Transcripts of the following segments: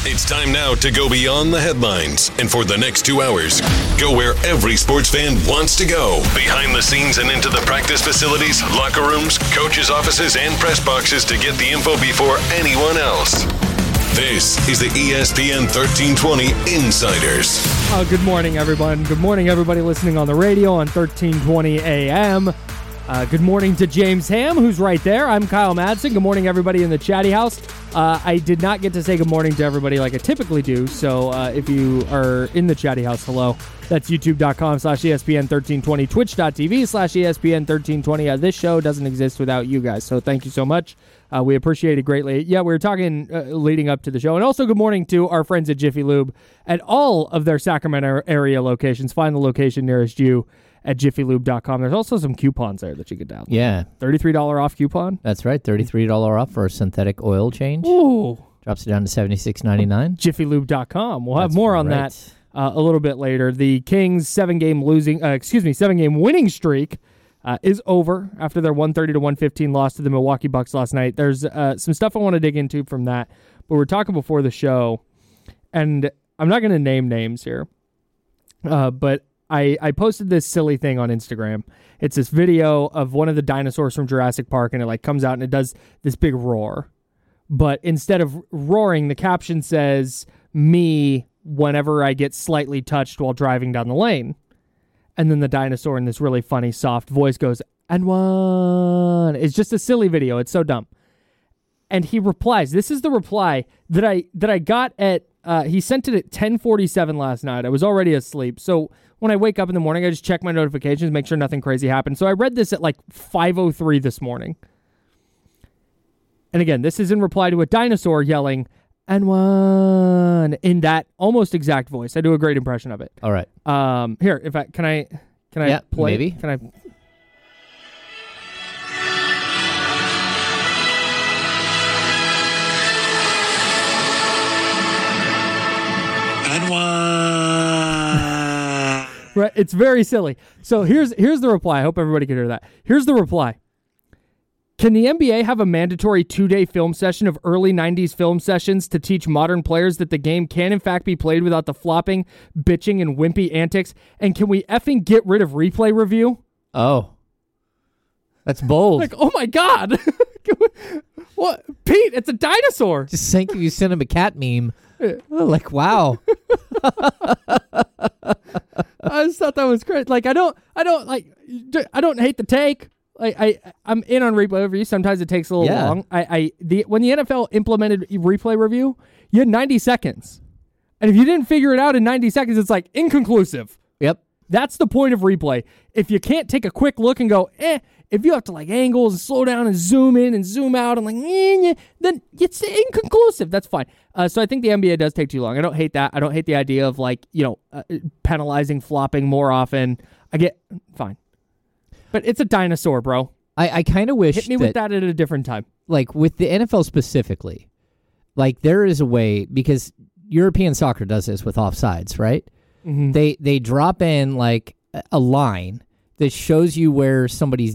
It's time now to go beyond the headlines. And for the next 2 hours, go where every sports fan wants to go. Behind the scenes and into the practice facilities, locker rooms, coaches' offices, and press boxes to get the info before anyone else. This is the ESPN 1320 Insiders. Good morning, everyone. Good morning, everybody listening on the radio on 1320 AM. Good morning to James Ham, who's right there. I'm Kyle Madsen. Good morning, everybody in the chatty house. I did not get to say good morning to everybody like I typically do, so if you are in the chatty house, hello. That's youtube.com/ESPN1320, twitch.tv/ESPN1320. This show doesn't exist without you guys, so thank you so much. We appreciate it greatly. Yeah, we were talking leading up to the show. And also good morning to our friends at Jiffy Lube at all of their Sacramento area locations. Find the location nearest you at jiffylube.com. There's also some coupons there that you could download. Yeah. $33 off coupon. That's right. $33 off for a synthetic oil change. Ooh. Drops it down to $76.99. jiffylube.com. We'll have more on that a little bit later. The Kings' 7-game winning streak is over after their 130-115 loss to the Milwaukee Bucks last night. There's some stuff I want to dig into from that, but we're talking before the show, and I'm not going to name names here, but I posted this silly thing on Instagram. It's this video of one of the dinosaurs from Jurassic Park, and it comes out and it does this big roar. But instead of roaring, the caption says, "Me whenever I get slightly touched while driving down the lane." And then the dinosaur in this really funny, soft voice goes, "And one." It's just a silly video. It's so dumb. And he replies. This is the reply that I got at. He sent it at 10:47 last night. I was already asleep. So when I wake up in the morning, I just check my notifications, make sure nothing crazy happened. So I read this at like 5:03 this morning. And again, this is in reply to a dinosaur yelling, "And one," in that almost exact voice. I do a great impression of it. All right. Here, in fact, can I play? Maybe. Can I? And one. Right, it's very silly. So here's the reply. I hope everybody can hear that. Here's the reply. Can the NBA have a mandatory 2-day film session of early 90s film sessions to teach modern players that the game can in fact be played without the flopping, bitching, and wimpy antics? And can we effing get rid of replay review? Oh. That's bold. Like, oh my God. What? Pete, it's a dinosaur. Just think if you sent him a cat meme. Like, wow. I just thought that was great. Like, I don't hate the take. I'm in on replay review. Sometimes it takes a little long. When the NFL implemented replay review, you had 90 seconds. And if you didn't figure it out in 90 seconds, it's like inconclusive. Yep. That's the point of replay. If you can't take a quick look and go, if you have to like angles and slow down and zoom in and zoom out and like, then it's inconclusive. That's fine. So I think the NBA does take too long. I don't hate that. I don't hate the idea of like, penalizing flopping more often. I get fine. But it's a dinosaur, bro. I kind of wish hit me with that at a different time. Like with the NFL specifically, like there is a way, because European soccer does this with offsides, right? Mm-hmm. They drop in like a line that shows you where somebody's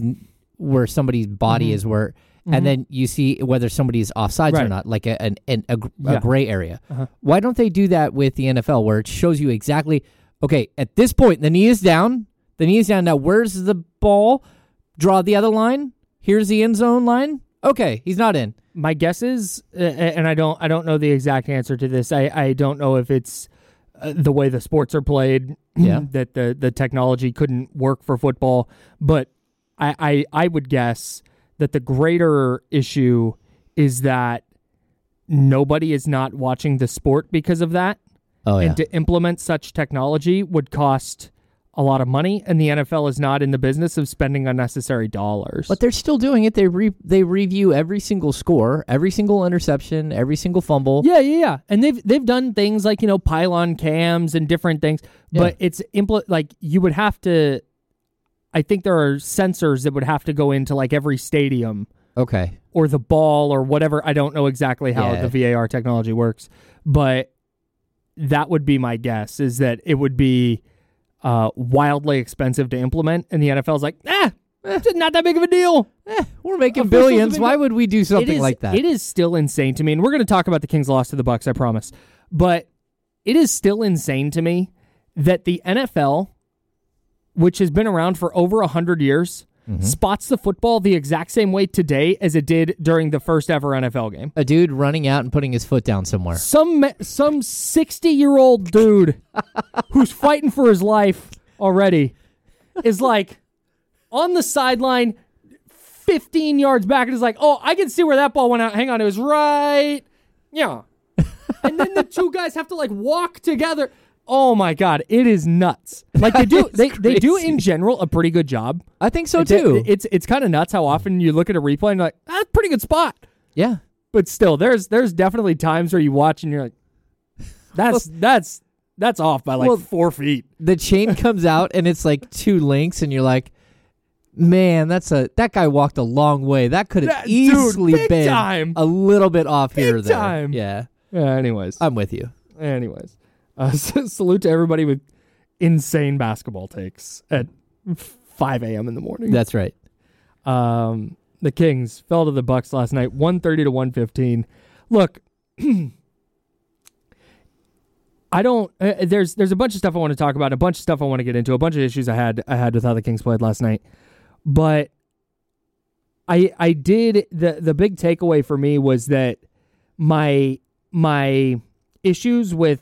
body is, where, and then you see whether somebody's offsides or not, like a gray area. Uh-huh. Why don't they do that with the NFL, where it shows you exactly? Okay, at this point, the knee is down. The knee is down. Now, where's the ball? Draw the other line. Here's the end zone line. Okay, he's not in. My guess is, and I don't know the exact answer to this. I don't know if it's the way the sports are played, that the technology couldn't work for football. But I would guess that the greater issue is that nobody is not watching the sport because of that. Oh, yeah. And to implement such technology would cost a lot of money, and the NFL is not in the business of spending unnecessary dollars. But they're still doing it. They review every single score, every single interception, every single fumble. Yeah. And they've done things like, pylon cams and different things, but it's like you would have to. I think there are sensors that would have to go into like every stadium. Okay. Or the ball or whatever. I don't know exactly how the VAR technology works, but that would be my guess, is that it would be wildly expensive to implement, and the NFL's like, It's not that big of a deal. We're making billions. Why would we do something like that? It is still insane to me, and we're going to talk about the Kings' loss to the Bucks, I promise. But it is still insane to me that the NFL, which has been around for over 100 years, spots the football the exact same way today as it did during the first ever NFL game. A dude running out and putting his foot down somewhere. Some 60-year-old dude who's fighting for his life already is like on the sideline 15 yards back and is like, oh, I can see where that ball went out. Hang on, it was right. Yeah. And then the two guys have to like walk together. Oh my God, it is nuts. Like they do they do in general a pretty good job. I think so too. It's kind of nuts how often you look at a replay and you're like, that's a pretty good spot. Yeah. But still, there's definitely times where you watch and you're like, that's off by like 4 feet. The chain comes out and it's like 2 links and you're like, man, that guy walked a long way. That could have easily been a little bit off here or there. Time. Yeah. Anyways. I'm with you. Anyways. Salute to everybody with insane basketball takes at 5 a.m. in the morning. That's right. The Kings fell to the Bucks last night, 130 to 115. Look, I don't. There's a bunch of stuff I want to talk about, a bunch of stuff I want to get into, a bunch of issues I had with how the Kings played last night. But I did the big takeaway for me was that my issues with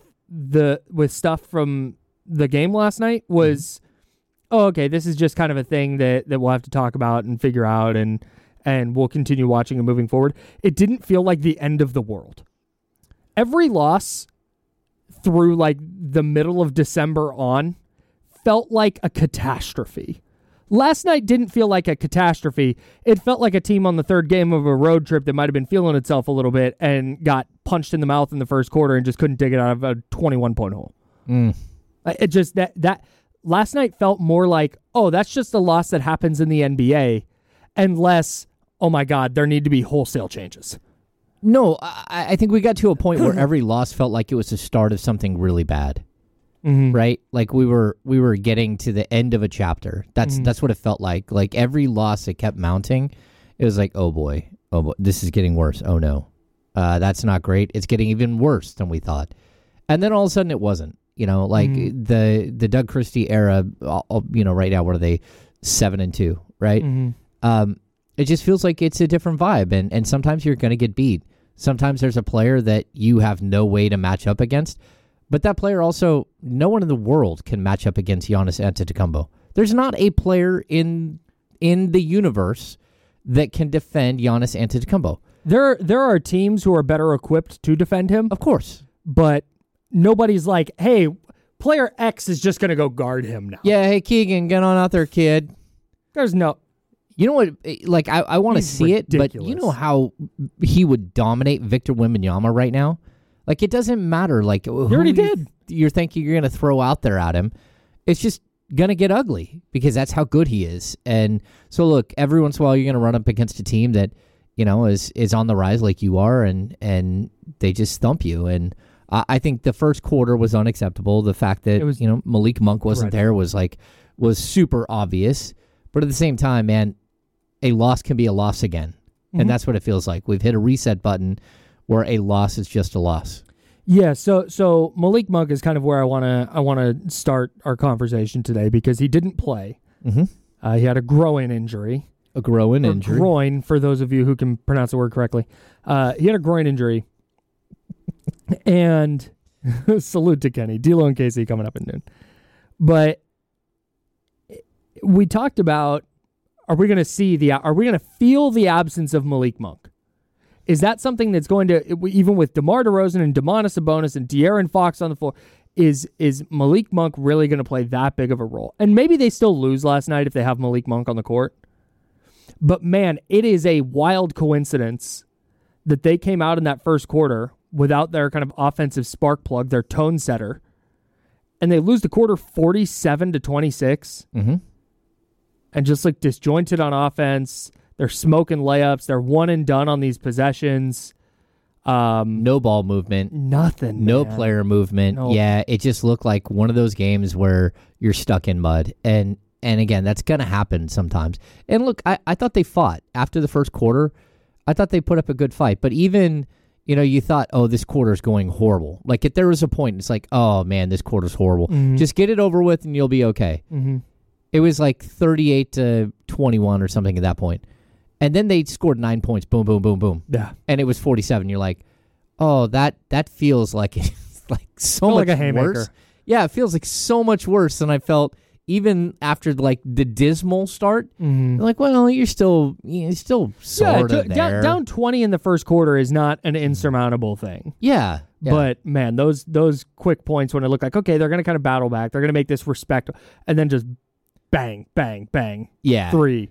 stuff from the game last night was, oh, okay, this is just kind of a thing that we'll have to talk about and figure out and we'll continue watching and moving forward. It didn't feel like the end of the world. Every loss through like the middle of December on felt like a catastrophe. Last night didn't feel like a catastrophe. It felt like a team on the third game of a road trip that might have been feeling itself a little bit and got punched in the mouth in the first quarter and just couldn't dig it out of a 21-point hole. It just that last night felt more like, oh, that's just a loss that happens in the NBA, and less, oh my God, there need to be wholesale changes. No, I think we got to a point where every loss felt like it was the start of something really bad. Right? Like we were getting to the end of a chapter. That's what it felt like. Like every loss that kept mounting, it was like, oh boy, this is getting worse. Oh no. That's not great. It's getting even worse than we thought. And then all of a sudden it wasn't. You know, like the Doug Christie era, right now, what are they? 7-2, right? It just feels like it's a different vibe, and sometimes you're going to get beat. Sometimes there's a player that you have no way to match up against. But that player also, no one in the world can match up against Giannis Antetokounmpo. There's not a player in the universe that can defend Giannis Antetokounmpo. There are teams who are better equipped to defend him. Of course. But nobody's like, hey, player X is just going to go guard him now. Yeah, hey, Keegan, get on out there, kid. There's no... You know what? Like, I want to see ridiculous. It, but you know how he would dominate Victor Wembanyama right now? Like, it doesn't matter. Like, he already did. You're thinking you're going to throw out there at him. It's just going to get ugly because that's how good he is. And so, look, every once in a while you're going to run up against a team that, is on the rise like you are, and they just thump you. And I think the first quarter was unacceptable. The fact that, Malik Monk wasn't there was super obvious. But at the same time, man, a loss can be a loss again. And that's what it feels like. We've hit a reset button where a loss is just a loss. Yeah, so Malik Monk is kind of where I want to start our conversation today because he didn't play. He had a groin injury. A groin injury. Groin, for those of you who can pronounce the word correctly. He had a groin injury. And salute to Kenny. D'Lo and Casey coming up in noon. But we talked about, are we going to feel the absence of Malik Monk? Is that something that's going to, even with DeMar DeRozan and Domantas Sabonis and De'Aaron Fox on the floor, is Malik Monk really going to play that big of a role? And maybe they still lose last night if they have Malik Monk on the court. But man, it is a wild coincidence that they came out in that first quarter without their kind of offensive spark plug, their tone setter, and they lose the quarter 47-26. And just like disjointed on offense. They're smoking layups. They're one and done on these possessions. No ball movement. Nothing. No player movement. No. Yeah, it just looked like one of those games where you're stuck in mud. And again, that's going to happen sometimes. And look, I thought they fought after the first quarter. I thought they put up a good fight. But even, you thought, oh, this quarter's going horrible. Like, if there was a point, it's like, oh, man, this quarter's horrible. Mm-hmm. Just get it over with and you'll be okay. Mm-hmm. It was like 38-21 or something at that point. And then they scored 9 points. Boom, boom, boom, boom. Yeah. And it was 47. You're like, oh, that feels like it's like so much like a haymaker. Worse. Yeah, it feels like so much worse than I felt even after like the dismal start. Mm-hmm. Like, well, you're still sort of there. Down 20 in the first quarter is not an insurmountable thing. Yeah. But man, those quick points when it looked like, okay, they're going to kind of battle back. They're going to make this respectable, and then just bang, bang, bang. Yeah. 3.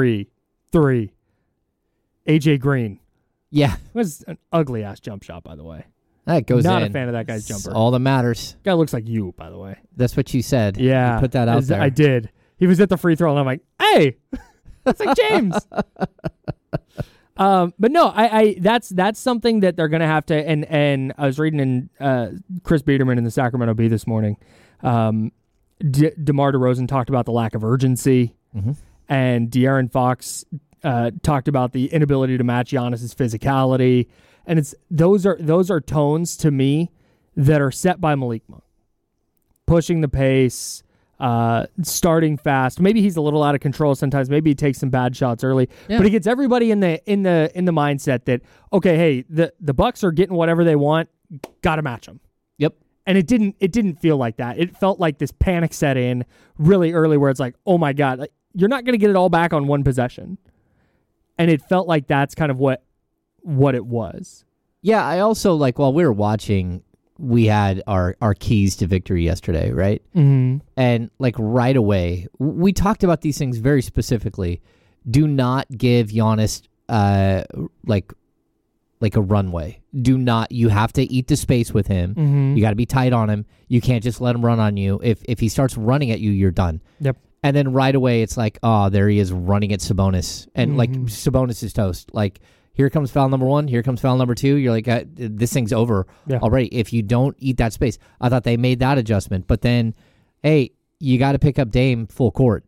AJ Green. Yeah. It was an ugly ass jump shot, by the way. That goes Not in. a fan of that guy's jumper. It's all that matters. Guy looks like you, by the way. That's what you said. Yeah. You put that out there. I did. He was at the free throw, and I'm like, hey, that's like James. But no, I that's something that they're gonna have to. And I was reading in Chris Biederman in the Sacramento Bee this morning. DeMar DeRozan talked about the lack of urgency, and De'Aaron Fox talked about the inability to match Giannis's physicality. And those are tones to me that are set by Malik Monk. Pushing the pace, starting fast. Maybe he's a little out of control sometimes. Maybe he takes some bad shots early. Yeah. But he gets everybody in the mindset that, okay, hey, the Bucks are getting whatever they want. Got to match them. Yep. And it didn't feel like that. It felt like this panic set in really early where it's like, oh my God, like, you're not going to get it all back on one possession. And it felt like that's kind of what it was. Yeah, I also, like, while we were watching, we had our keys to victory yesterday, right? Mm-hmm. And, like, right away, we talked about these things very specifically. Do not give Giannis, like a runway. You have to eat the space with him. Mm-hmm. You got to be tight on him. You can't just let him run on you. If he starts running at you, you're done. Yep. And then right away, it's like, oh, there he is running at Sabonis. And, like, Sabonis is toast. Like, here comes foul number 1. Here comes foul number 2. You're like, this thing's over already. If you don't eat that space. I thought they made that adjustment. But then, hey, you got to pick up Dame full court.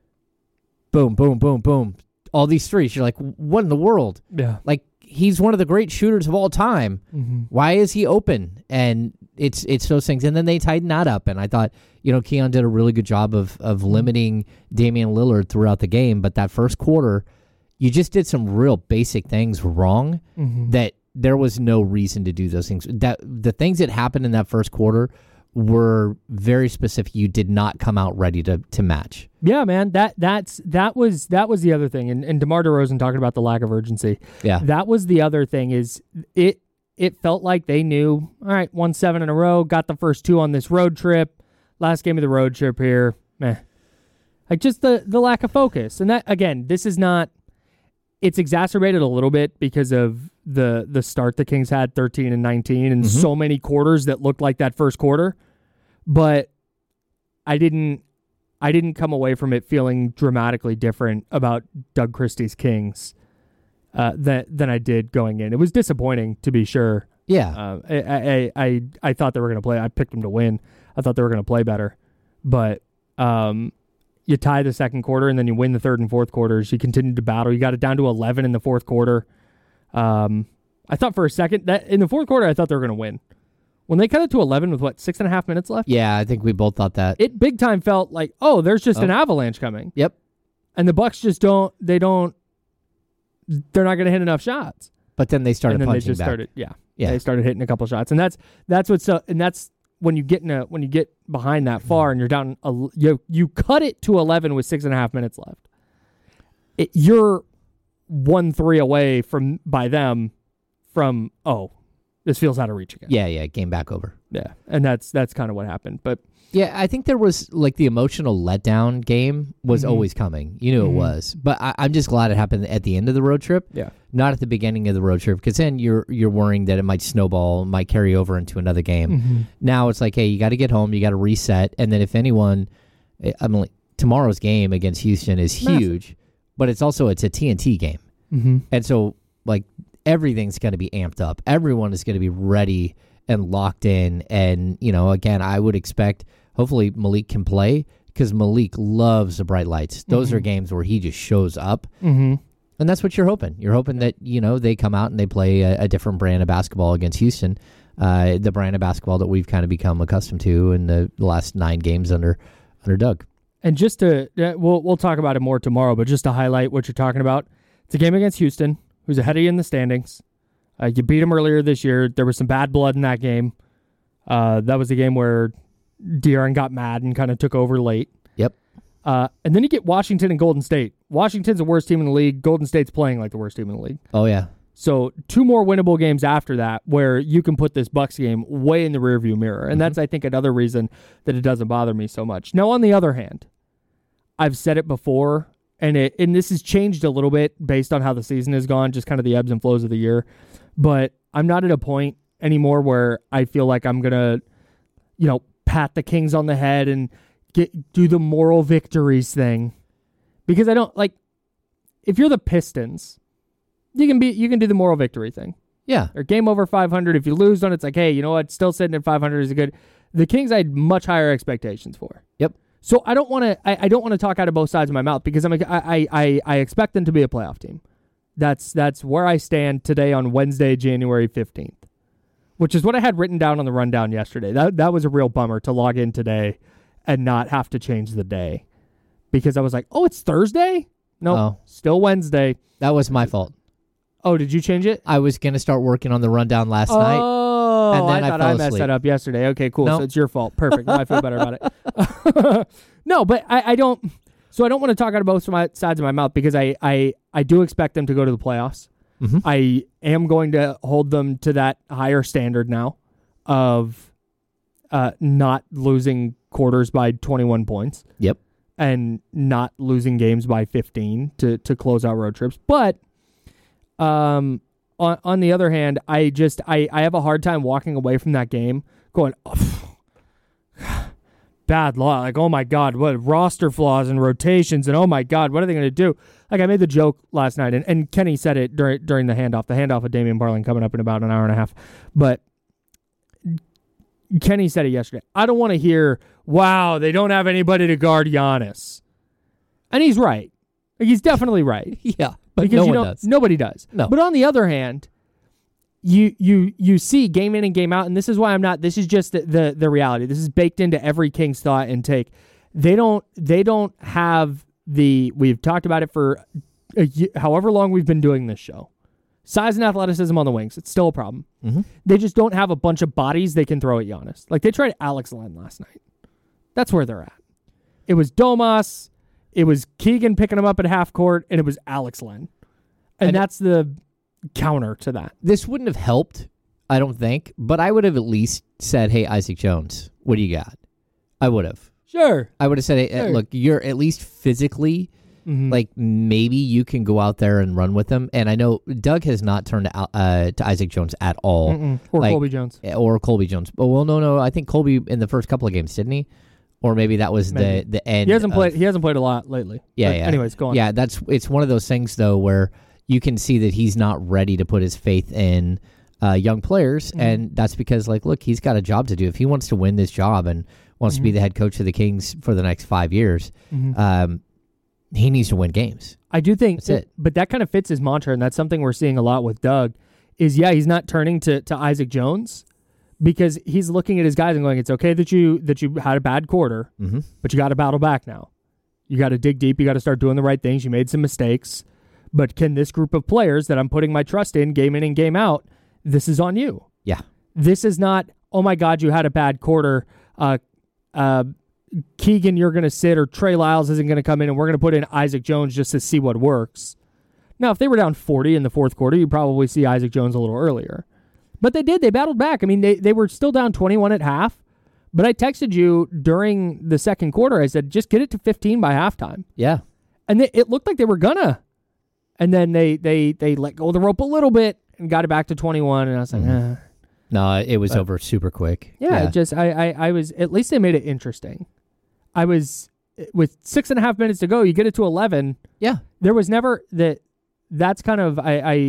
Boom, boom, boom, boom. All these threes. You're like, what in the world? Yeah. Like, he's one of the great shooters of all time. Mm-hmm. Why is he open? And it's those things. And then they tighten that up. And I thought, Keon did a really good job of limiting Damian Lillard throughout the game. But that first quarter, you just did some real basic things wrong that there was no reason to do those things. That the things that happened in that first quarter were very specific. You did not come out ready to match. Yeah, man. That was the other thing. And DeMar DeRozan talking about the lack of urgency. Yeah. That was the other thing is it felt like they knew, all right, won 7 in a row, got the first 2 on this road trip. Last game of the road trip here. Meh. Like just the lack of focus. And that, again, this is not, it's exacerbated a little bit because of the start the Kings had, 13-19, and so many quarters that looked like that first quarter. But I didn't come away from it feeling dramatically different about Doug Christie's Kings than I did going in. It was disappointing, to be sure. Yeah. I thought they were going to play. I picked them to win. I thought they were going to play better. But you tie the second quarter, and then you win the third and fourth quarters. You continued to battle. You got it down to 11 in the fourth quarter. I thought for a second that in the fourth quarter, I thought they were going to win. When they cut it to 11 with 6.5 minutes left? Yeah, I think we both thought that. It big time felt like, there's just an avalanche coming. Yep. And the Bucks just they're not going to hit enough shots. But then they started punching they just back. Started, yeah. They started hitting a couple shots. And that's what's and that's when you get behind that far and you're down, you cut it to 11 with 6.5 minutes left. You're 1-3 away by them from this feels out of reach again. Yeah, game back over. Yeah, and that's kind of what happened. But yeah, I think there was like the emotional letdown game was always coming. You knew it was, but I'm just glad it happened at the end of the road trip. Yeah, not at the beginning of the road trip, because then you're worrying that it might snowball, might carry over into another game. Now it's like, hey, you got to get home, you got to reset, and then if anyone, tomorrow's game against Houston is huge, but it's a TNT game, and so like everything's going to be amped up. Everyone is going to be ready and locked in, and again, I would expect. Hopefully Malik can play. because Malik loves the bright lights. Those are games where he just shows up. Mm-hmm. And that's what you're hoping. You're hoping that, they come out and they play a different brand of basketball against Houston, the brand of basketball that we've kind of become accustomed to in the last 9 games under Doug. And just to, we'll talk about it more tomorrow, but just to highlight what you're talking about, it's a game against Houston, who's ahead of you in the standings. You beat them earlier this year. There was some bad blood in that game. That was the game where De'Aaron got mad and kind of took over late. Yep. And then you get Washington and Golden State. Washington's the worst team in the league. Golden State's playing like the worst team in the league. Oh, yeah. So 2 more winnable games after that where you can put this Bucks game way in the rearview mirror. And that's, I think, another reason that it doesn't bother me so much. Now, on the other hand, I've said it before, and this has changed a little bit based on how the season has gone, just kind of the ebbs and flows of the year. But I'm not at a point anymore where I feel like I'm going to, pat the Kings on the head and do the moral victories thing. Because I don't, if you're the Pistons, you can do the moral victory thing. Yeah. Or game over 500. If you lose on, it's like, hey, you know what? Still sitting at 500 is a good. The Kings I had much higher expectations for. Yep. So I don't want to talk out of both sides of my mouth because I expect them to be a playoff team. That's where I stand today on Wednesday, January 15th, which is what I had written down on the rundown yesterday. That was a real bummer to log in today and not have to change the day because I was like, oh, it's Thursday? No, Still Wednesday. That was my fault. Oh, did you change it? I was going to start working on the rundown last night. Oh, and then I thought I messed that up yesterday. Okay, cool. Nope. So it's your fault. Perfect. Now I feel better about it. No, but I don't. So I don't want to talk out of both sides of my mouth because I do expect them to go to the playoffs. Mm-hmm. I am going to hold them to that higher standard now of not losing quarters by 21 points. Yep. And not losing games by 15 to close out road trips. But on the other hand, I have a hard time walking away from that game going, oh, bad law. Like, oh my God, what roster flaws and rotations, and oh my God, what are they going to do? Like, I made the joke last night, and Kenny said it during the handoff of Damian Barling coming up in about an hour and a half. But Kenny said it yesterday. I don't want to hear, wow, they don't have anybody to guard Giannis. And he's right. Like, he's definitely right. Yeah, but because no one does. Nobody does. No. But on the other hand, you see game in and game out, and this is why I'm not. This is just the reality. This is baked into every Kings thought and take. They don't have the. We've talked about it for however long we've been doing this show. Size and athleticism on the wings, it's still a problem. Mm-hmm. They just don't have a bunch of bodies they can throw at Giannis. Like, they tried Alex Len last night. That's where they're at. It was Domas, it was Keegan picking him up at half court, and it was Alex Len. And that's the counter to that. This wouldn't have helped, I don't think, but I would have at least said, hey, Isaac Jones, what do you got? I would have. Sure. I would have said, hey, look, you're at least physically... Mm-hmm. Like, maybe you can go out there and run with them. And I know Doug has not turned to Isaac Jones at all. Or Colby Jones. Or Colby Jones. But, well, no. I think Colby in the first couple of games, didn't he? Or maybe that was the end. He hasn't played a lot lately. Yeah, but yeah. Anyways, go on. Yeah, it's one of those things, though, where you can see that he's not ready to put his faith in young players. Mm-hmm. And that's because, like, look, he's got a job to do. If he wants to win this job and wants to be the head coach of the Kings for the next 5 years, he needs to win games. I do think that's it. But that kind of fits his mantra, and that's something we're seeing a lot with Doug, is, he's not turning to Isaac Jones because he's looking at his guys and going, it's okay that you had a bad quarter, but you got to battle back now. You got to dig deep. You got to start doing the right things. You made some mistakes, but can this group of players that I'm putting my trust in and game out, this is on you. Yeah. This is not, oh my God, you had a bad quarter, Keegan, you're going to sit, or Trey Lyles isn't going to come in, and we're going to put in Isaac Jones just to see what works. Now, if they were down 40 in the fourth quarter, you'd probably see Isaac Jones a little earlier. But they did. They battled back. I mean, they were still down 21 at half. But I texted you during the second quarter. I said, just get it to 15 by halftime. Yeah. And it looked like they were going to. And then they let go of the rope a little bit and got it back to 21. And I was like, No, it was over super quick. Yeah. I was, at least they made it interesting. I was, with 6.5 minutes to go, you get it to 11. Yeah. There was never that's kind of,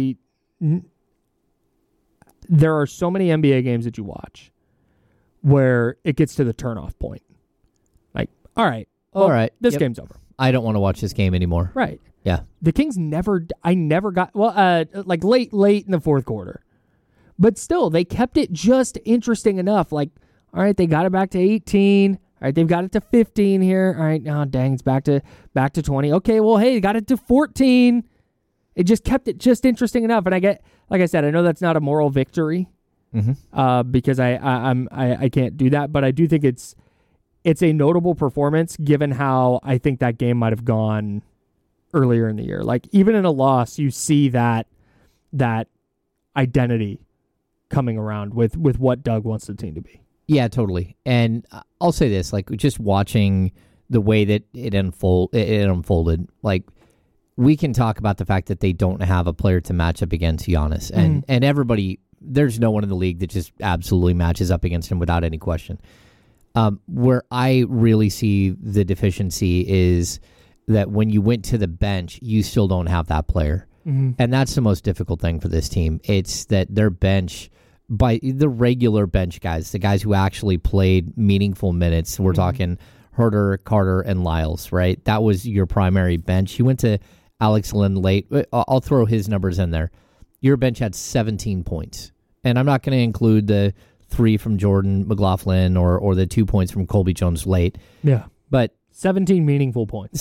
there are so many NBA games that you watch where it gets to the turnoff point. Like, all right, all right. This game's over. I don't want to watch this game anymore. Right. Yeah. The Kings I never got, like late in the fourth quarter. But still, they kept it just interesting enough. Like, all right, they got it back to 18. All right, they've got it to 15 here. All right, oh, dang, it's back to 20. Okay, well, hey, got it to 14. It just kept it just interesting enough. And like I said, I know that's not a moral victory because I can't do that. But I do think it's a notable performance given how I think that game might have gone earlier in the year. Like, even in a loss, you see that identity coming around with what Doug wants the team to be. Yeah, totally. And I'll say this, like, just watching the way that it unfolded, like, we can talk about the fact that they don't have a player to match up against Giannis. And everybody, there's no one in the league that just absolutely matches up against him without any question. Where I really see the deficiency is that when you went to the bench, you still don't have that player. And that's the most difficult thing for this team. It's that their bench, by the regular bench guys, the guys who actually played meaningful minutes, we're talking Herter, Carter, and Lyles, right? That was your primary bench. You went to Alex Len late. I'll throw his numbers in there. Your bench had 17 points. And I'm not going to include the 3 from Jordan McLaughlin or the 2 points from Colby Jones late. Yeah. But 17 meaningful points.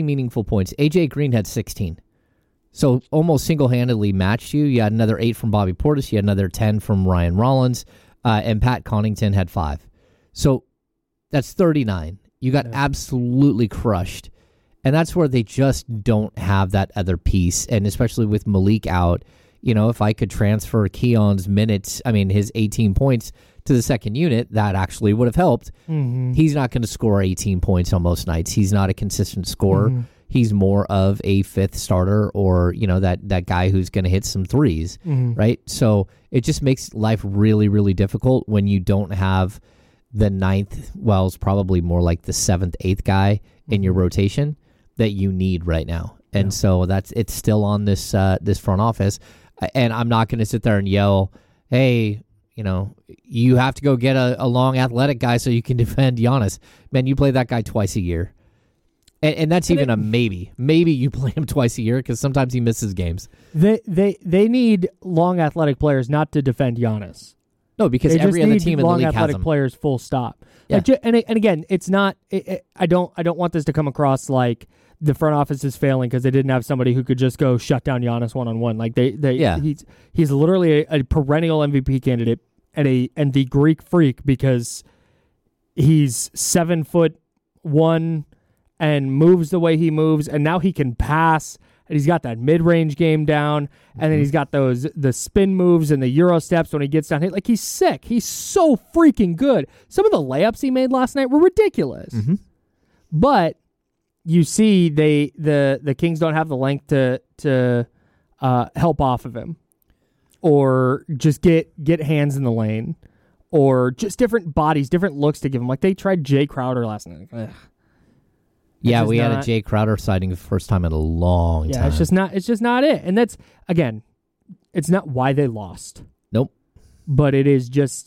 AJ Green had 16. So almost single-handedly matched you. You had another 8 from Bobby Portis. You had another 10 from Ryan Rollins. And Pat Connaughton had 5. So that's 39. You got absolutely crushed. And that's where they just don't have that other piece. And especially with Malik out, if I could transfer Keon's minutes, his 18 points to the second unit, that actually would have helped. He's not going to score 18 points on most nights. He's not a consistent scorer. He's more of a fifth starter or, that guy who's going to hit some threes, right? So it just makes life really, really difficult when you don't have the ninth, well, it's probably more like the 7th, 8th guy in your rotation that you need right now. And so it's still on this front office. And I'm not going to sit there and yell, hey, you have to go get a long athletic guy so you can defend Giannis. Man, you play that guy twice a year. And that's even a maybe. Maybe you play him twice a year because sometimes he misses games. They need long athletic players not to defend Giannis. No, because every other team in the league has them. Long athletic players, full stop. Yeah. And again, it's not. I don't want this to come across like the front office is failing because they didn't have somebody who could just go shut down Giannis one-on-one. Like he's literally a perennial MVP candidate and the Greek freak because he's 7'1" and moves the way he moves, and now he can pass, and he's got that mid-range game down, and then he's got the spin moves and the Euro steps when he gets down. Like, he's sick. He's so freaking good. Some of the layups he made last night were ridiculous. But you see the Kings don't have the length to help off of him or just get hands in the lane or just different bodies, different looks to give him. Like, they tried Jay Crowder last night. Ugh. Yeah, we had a Jay Crowder sighting the first time in a long time. Yeah, it's just not it. And that's, again, it's not why they lost. Nope. But it is just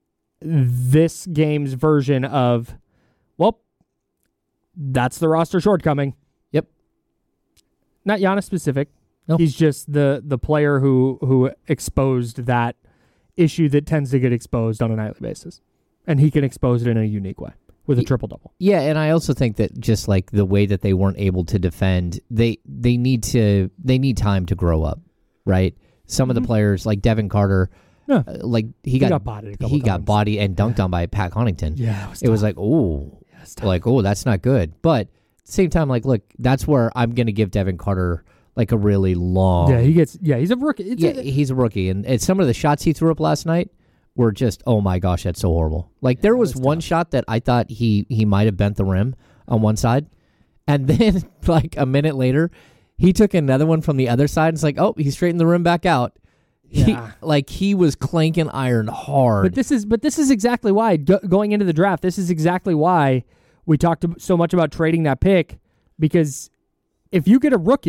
this game's version of, well, that's the roster shortcoming. Yep. Not Giannis specific. Nope. He's just the player who exposed that issue that tends to get exposed on a nightly basis. And he can expose it in a unique way. With a triple-double. Yeah, and I also think that just like the way that they weren't able to defend, they need time to grow up, right? Some of the players, like Devin Carter, like he got bodied and dunked on by Pat Connaughton. Yeah, it was like, that's not good. But at the same time, like, look, that's where I'm going to give Devin Carter like a really long. Yeah, he's a rookie. He's a rookie, and some of the shots he threw up last night were just, oh my gosh, that's so horrible. Like, there was one shot that I thought he might have bent the rim on one side, and then like a minute later, he took another one from the other side, and it's like, oh, he straightened the rim back out. Yeah. He was clanking iron hard. But this is exactly why, going into the draft, this is exactly why we talked so much about trading that pick, because if you get a rookie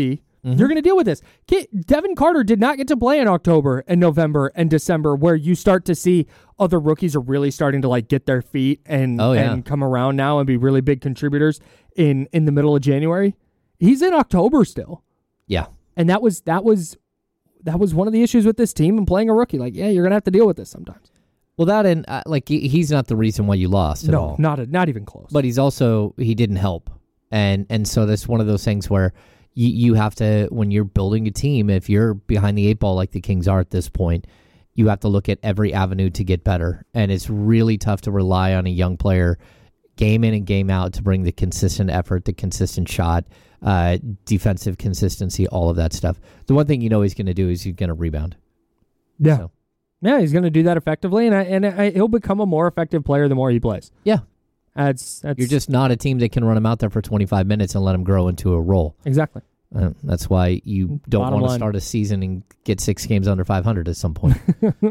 You're going to deal with this. Devin Carter did not get to play in October and November and December, where you start to see other rookies are really starting to like get their feet and come around now and be really big contributors in the middle of January. He's in October still. Yeah. And that was one of the issues with this team and playing a rookie. Like, yeah, you're going to have to deal with this sometimes. Well, that and he's not the reason why you lost at all. Not even close. But he didn't help. And so that's one of those things where you have to, when you're building a team, if you're behind the eight ball like the Kings are at this point, you have to look at every avenue to get better. And it's really tough to rely on a young player game in and game out to bring the consistent effort, the consistent shot, defensive consistency, all of that stuff. The one thing you know he's going to do is he's going to rebound. Yeah. So. Yeah, he's going to do that effectively, and he'll become a more effective player the more he plays. Yeah. That's You're just not a team that can run him out there for 25 minutes and let him grow into a role. Exactly. That's why you don't want to start a season and get 6 games under 500 at some point.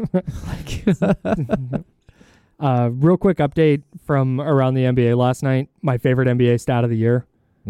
Real quick update from around the NBA last night. My favorite NBA stat of the year.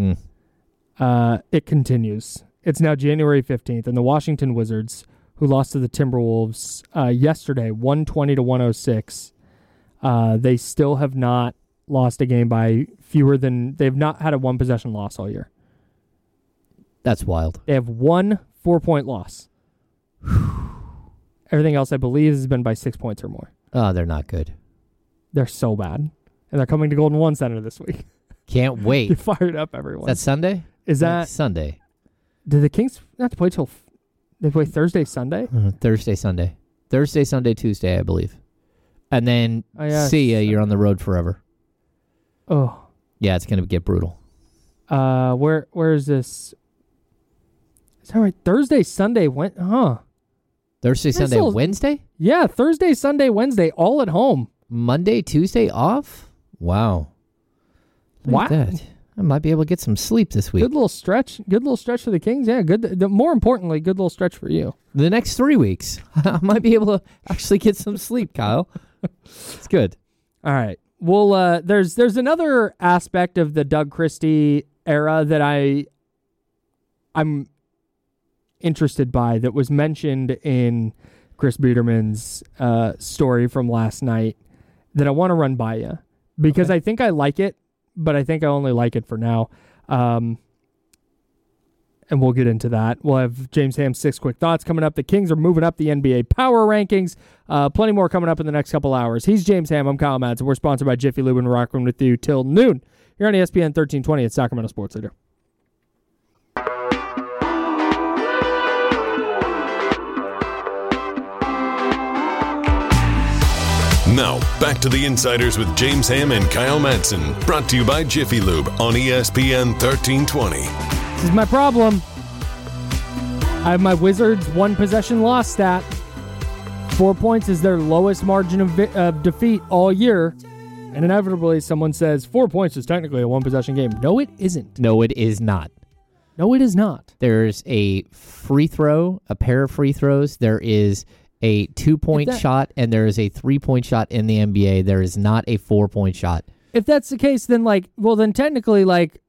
It continues. It's now January 15th, and the Washington Wizards, who lost to the Timberwolves yesterday, 120-106, they still have not lost a game by they've not had a one-possession loss all year. That's wild. They have 1 4-point loss. Everything else, I believe, has been by 6 points or more. Oh, they're not good. They're so bad. And they're coming to Golden One Center this week. Can't wait. Get fired up, everyone. That's Sunday? Is that Sunday? Did the Kings not to play till they play Thursday, Sunday? Thursday, Sunday. Thursday, Sunday, Tuesday, I believe. And then see ya, you're on the road forever. Oh. Yeah, it's going to get brutal. Where is this? Is that right? Thursday, Sunday, Thursday, Sunday, Wednesday? Yeah, Thursday, Sunday, Wednesday, all at home. Monday, Tuesday off? Wow. Look at that. I might be able to get some sleep this week. Good little stretch. Good little stretch for the Kings. Yeah, good. More importantly, good little stretch for you. The next 3 weeks, I might be able to actually get some sleep, Kyle. It's good. All right. Well, there's another aspect of the Doug Christie era that I'm interested by that was mentioned in Chris Biederman's story from last night that I want to run by you because I think I like it, but I think I only like it for now. And we'll get into that. We'll have James Ham's 6 quick thoughts coming up. The Kings are moving up the NBA power rankings. Plenty more coming up in the next couple hours. He's James Ham. I'm Kyle Madsen. We're sponsored by Jiffy Lube and rocking with you till noon. You're on ESPN 1320 at Sacramento Sports Leader. Now, back to the Insiders with James Ham and Kyle Madsen. Brought to you by Jiffy Lube on ESPN 1320. This is my problem. I have my Wizards one-possession loss stat. 4 points is their lowest margin of defeat all year. And inevitably, someone says 4 points is technically a one-possession game. No, it isn't. No, it is not. No, it is not. There's a free throw, a pair of free throws. There is a 2-point shot, and there is a 3-point shot in the NBA. There is not a 4-point shot. If that's the case, then then technically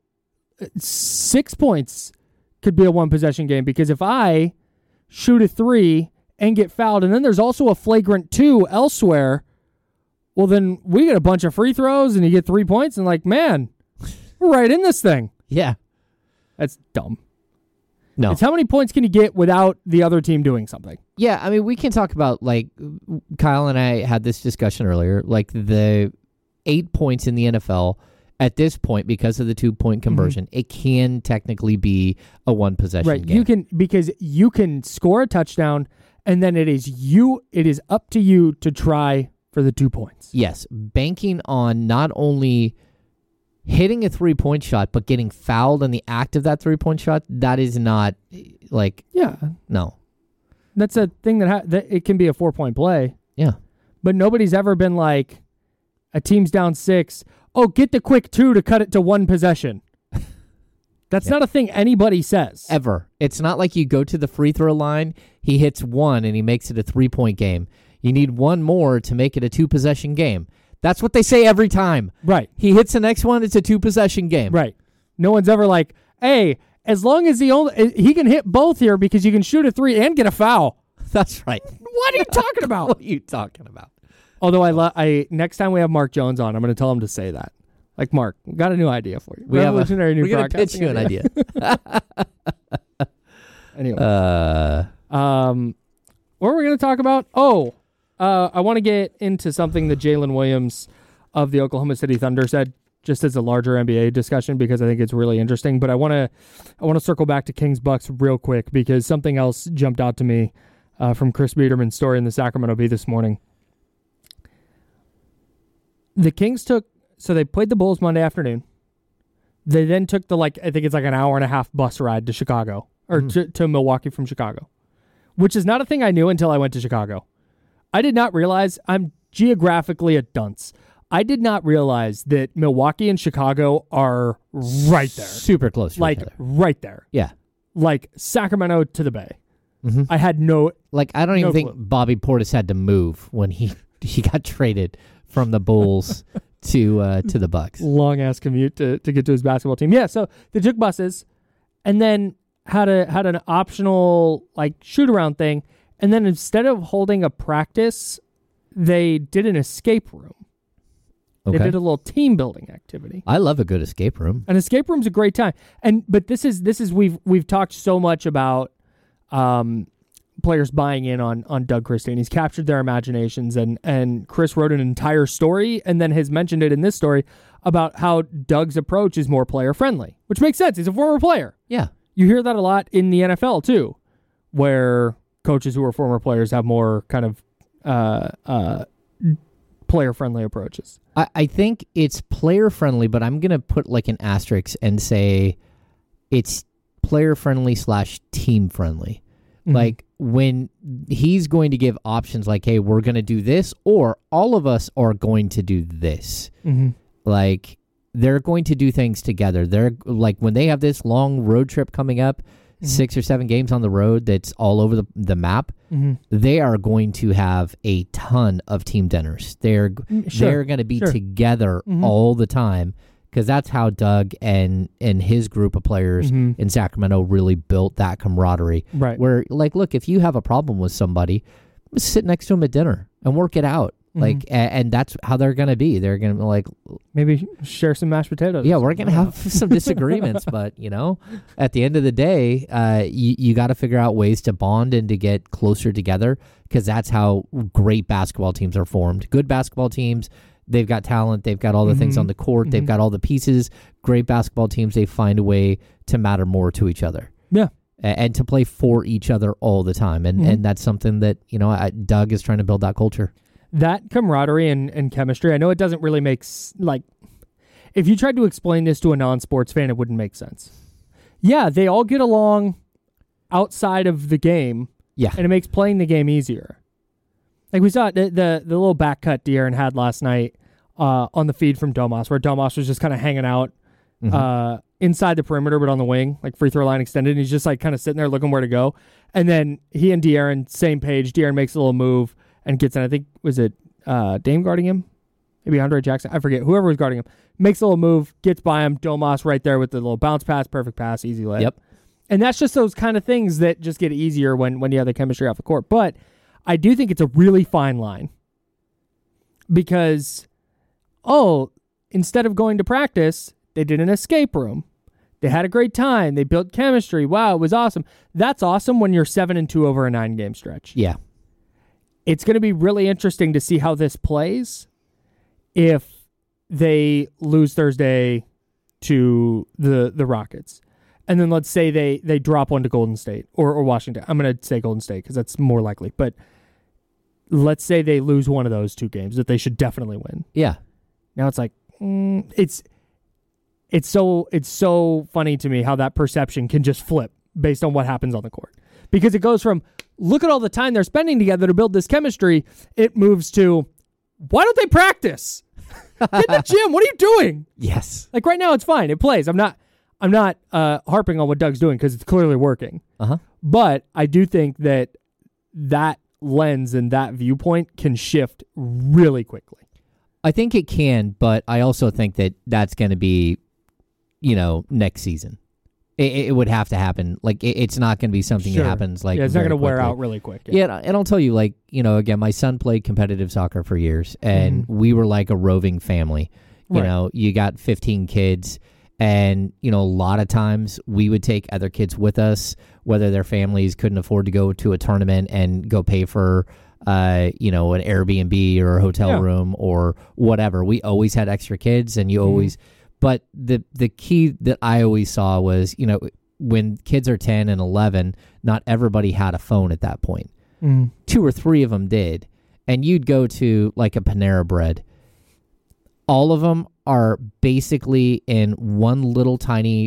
6 points could be a one-possession game because if I shoot a 3 and get fouled, and then there's also a flagrant 2 elsewhere, well, then we get a bunch of free throws, and you get 3 points, and man, we're right in this thing. Yeah. That's dumb. No. It's how many points can you get without the other team doing something? Yeah, I mean, we can talk about, Kyle and I had this discussion earlier, the 8 points in the NFL at this point, because of the 2-point conversion, it can technically be a one-possession game. Because you can score a touchdown, and then it is up to you to try for the 2 points. Yes, banking on not only hitting a 3-point shot, but getting fouled in the act of that 3-point shot, that is not, no. That's a thing that it can be a 4-point play. Yeah. But nobody's ever been a team's down 6, get the quick 2 to cut it to one possession. That's not a thing anybody says. Ever. It's not like you go to the free throw line, he hits 1, and he makes it a 3-point game. You need 1 more to make it a 2-possession game. That's what they say every time. Right. He hits the next one, it's a 2-possession game. Right. No one's ever hey, as long as he can hit both here because you can shoot a 3 and get a foul. That's right. What are you talking about? What are you talking about? Although I next time we have Mark Jones on, I'm going to tell him to say that. Like, Mark, we got a new idea for you. We're going to pitch you an idea. Anyway. What are we going to talk about? I want to get into something that Jalen Williams of the Oklahoma City Thunder said, just as a larger NBA discussion, because I think it's really interesting. But I want to circle back to Kings Bucks real quick because something else jumped out to me from Chris Biederman's story in the Sacramento Bee this morning. The Kings they played the Bulls Monday afternoon. They then took I think it's like an hour and a half bus ride to Chicago, or to Milwaukee from Chicago, which is not a thing I knew until I went to Chicago. I did not realize I'm geographically a dunce. I did not realize that Milwaukee and Chicago are right there. Super close. Right there. Yeah. Like Sacramento to the Bay. Mm-hmm. I had no... I don't even think Bobby Portis had to move when he got traded from the Bulls to the Bucks. Long-ass commute to get to his basketball team. Yeah, so they took buses and then had an optional shoot-around thing. And then instead of holding a practice, they did an escape room. Okay. They did a little team building activity. I love a good escape room. An escape room's a great time. But this is we've talked so much about players buying in on Doug Christie, and he's captured their imaginations. And Chris wrote an entire story, and then has mentioned it in this story about how Doug's approach is more player friendly, which makes sense. He's a former player. Yeah, you hear that a lot in the NFL too, where coaches who are former players have more kind of player-friendly approaches. I think it's player-friendly, but I'm going to put an asterisk and say it's player-friendly / team-friendly. Mm-hmm. When he's going to give options hey, we're going to do this, or all of us are going to do this. Mm-hmm. They're going to do things together. They're when they have this long road trip coming up, 6 or 7 games on the road that's all over the map, they are going to have a ton of team dinners. They're going to be together all the time, because that's how Doug and his group of players in Sacramento really built that camaraderie. Right. Where, look, if you have a problem with somebody, sit next to them at dinner and work it out. And that's how they're going to be. They're going to maybe share some mashed potatoes. Yeah, we're going to have some disagreements, but at the end of the day, you got to figure out ways to bond and to get closer together, because that's how great basketball teams are formed. Good basketball teams, they've got talent, they've got all the things on the court, they've got all the pieces. Great basketball teams, they find a way to matter more to each other. Yeah. And to play for each other all the time. And that's something that, Doug is trying to build that culture. That camaraderie and chemistry, I know it doesn't really make... if you tried to explain this to a non-sports fan, it wouldn't make sense. Yeah, they all get along outside of the game, and it makes playing the game easier. We saw the little back cut De'Aaron had last night on the feed from Domas, where Domas was just kind of hanging out inside the perimeter, but on the wing, free throw line extended, and he's just kind of sitting there looking where to go. And then he and De'Aaron, same page. De'Aaron makes a little move and gets in. I think, was it Dame guarding him? Maybe Andre Jackson. I forget. Whoever was guarding him makes a little move, gets by him. Domas right there with the little bounce pass, perfect pass, easy lay. Yep. And that's just those kind of things that just get easier when you have the chemistry off the court. But I do think it's a really fine line, because, instead of going to practice, they did an escape room. They had a great time. They built chemistry. Wow, it was awesome. That's awesome when you're 7-2 over a 9-game stretch. Yeah. It's going to be really interesting to see how this plays if they lose Thursday to the Rockets. And then let's say they drop one to Golden State or Washington. I'm going to say Golden State because that's more likely. But let's say they lose one of those 2 games that they should definitely win. Yeah. Now it's it's so funny to me how that perception can just flip based on what happens on the court. Because it goes from, look at all the time they're spending together to build this chemistry, it moves to, why don't they practice? Get in the gym. What are you doing? Yes. Right now it's fine. It plays. I'm not harping on what Doug's doing because it's clearly working. But I do think that lens and that viewpoint can shift really quickly. I think it can, but I also think that that's going to be, next season. It would have to happen. Like it's not going to be something that happens like it's not going to wear quickly. out really quick. Yeah, and I'll tell you, like, again, my son played competitive soccer for years, and we were like a roving family. You know, you got 15 kids, and a lot of times we would take other kids with us, whether their families couldn't afford to go to a tournament and go pay for an Airbnb or a hotel room or whatever. We always had extra kids, and you always. But the key that I always saw was, when kids are 10 and 11, not everybody had a phone at that point. 2 or 3 of them did. And you'd go to like a Panera Bread. All of them are basically in one little tiny,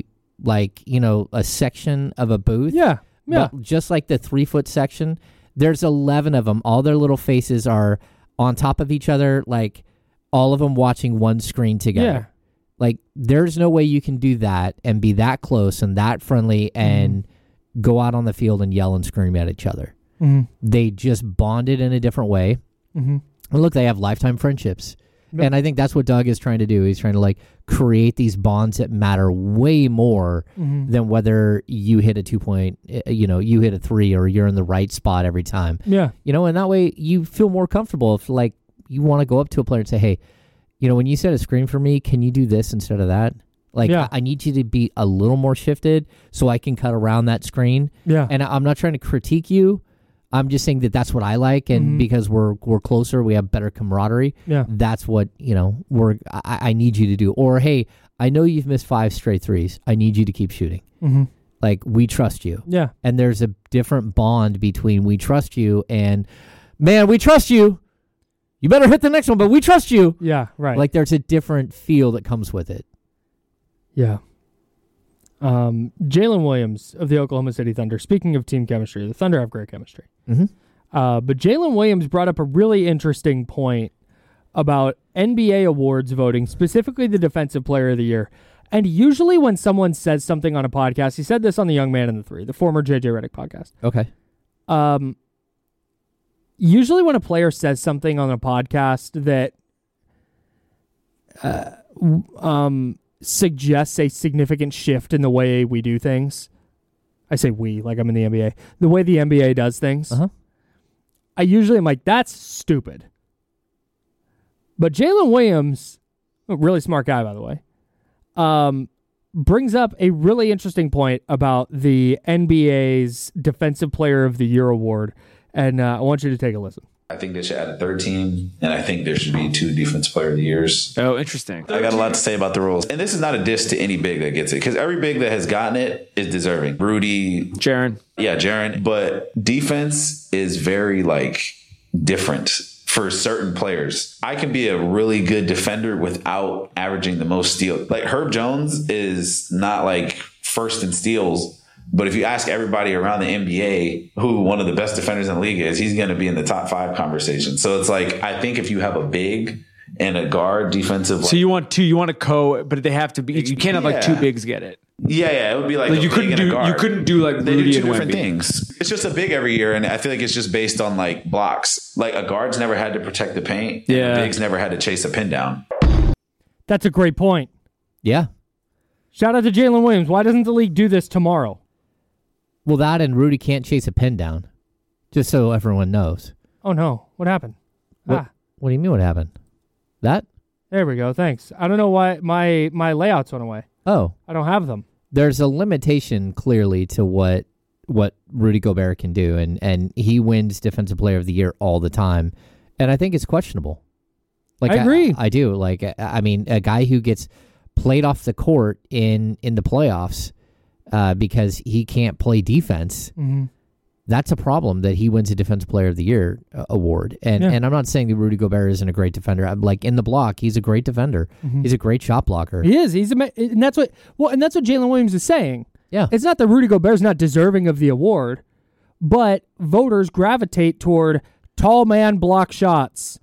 a section of a booth. Yeah. But just like the 3-foot section, there's 11 of them. All their little faces are on top of each other, like all of them watching one screen together. Yeah. Like, there's no way you can do that and be that close and that friendly and go out on the field and yell and scream at each other. They just bonded in a different way. And look, they have lifetime friendships. And I think that's what Doug is trying to do. He's trying to, create these bonds that matter way more than whether you hit a 2-point, you hit a 3 or you're in the right spot every time. Yeah. And that way you feel more comfortable if, you want to go up to a player and say, hey, when you set a screen for me, can you do this instead of that? I need you to be a little more shifted so I can cut around that screen. Yeah. And I'm not trying to critique you. I'm just saying that that's what I like, and because we're closer, we have better camaraderie. Yeah. That's what I need you to do. Or hey, I know you've missed 5 straight threes. I need you to keep shooting. We trust you. Yeah. And there's a different bond between we trust you and man, we trust you. You better hit the next one, but we trust you. Yeah, right. There's a different feel that comes with it. Yeah. Jalen Williams of the Oklahoma City Thunder. Speaking of team chemistry, the Thunder have great chemistry. But Jalen Williams brought up a really interesting point about NBA awards voting, specifically the Defensive Player of the Year. And usually when someone says something on a podcast, he said this on the Young Man and the Three, the former JJ Redick podcast. Okay. Usually when a player says something on a podcast that suggests a significant shift in the way we do things, I say we, like I'm in the NBA, the way the NBA does things, I usually am like, that's stupid. But Jalen Williams, a really smart guy, by the way, brings up a really interesting point about the NBA's Defensive Player of the Year award. And I want you to take a listen. I think they should add a third team, and I think there should be 2 Defensive Player of the Years. Oh, interesting. I got a lot to say about the rules. And this is not a diss to any big that gets it, because every big that has gotten it is deserving. Rudy. Jaren. Yeah, Jaren. But defense is very, different for certain players. I can be a really good defender without averaging the most steals. Herb Jones is not, first in steals. But if you ask everybody around the NBA who one of the best defenders in the league is, he's going to be in the top 5 conversation. So it's I think if you have a big and a guard defensive. So you want 2, you want a but they have to be, you can't have 2 bigs get it. Yeah. It would be you couldn't do, you couldn't do Rudy they do 2 and different Wemby. things. It's just a big every year. And I feel like it's just based on blocks. A guard's never had to protect the paint. Yeah. And bigs never had to chase a pin down. That's a great point. Yeah. Shout out to Jalen Williams. Why doesn't the league do this tomorrow? Well, that and Rudy can't chase a pin down, just so everyone knows. Oh, no. What happened? What do you mean what happened? That? There we go. Thanks. I don't know why my layouts went away. Oh. I don't have them. There's a limitation, clearly, to what Rudy Gobert can do, and he wins Defensive Player of the Year all the time, and I think it's questionable. I agree. I do. I mean, a guy who gets played off the court in the playoffs because he can't play defense, that's a problem that he wins a Defensive Player of the Year award. And I'm not saying that Rudy Gobert isn't a great defender. I'm in the block, he's a great defender. He's a great shot blocker. He is. And that's what Jalen Williams is saying. Yeah. It's not that Rudy Gobert's not deserving of the award, but voters gravitate toward tall man block shots